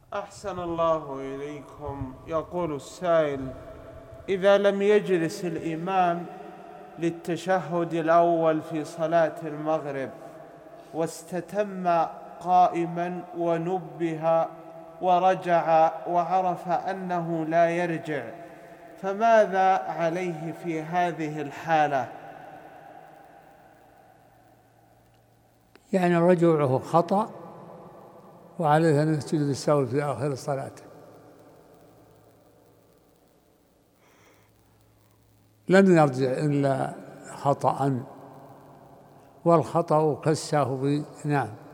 أحسن الله إليكم. يقول السائل: إذا لم يجلس الإمام للتشهد الأول في صلاة المغرب واستتم قائما ونبه ورجع وعرف أنه لا يرجع، فماذا عليه في هذه الحالة؟ يعني رجوعه خطأ وعليه أن يسجد للسهو في آخر الصلاة. لن يرجع إلا خطأ، والخطأ كالسهو. نعم.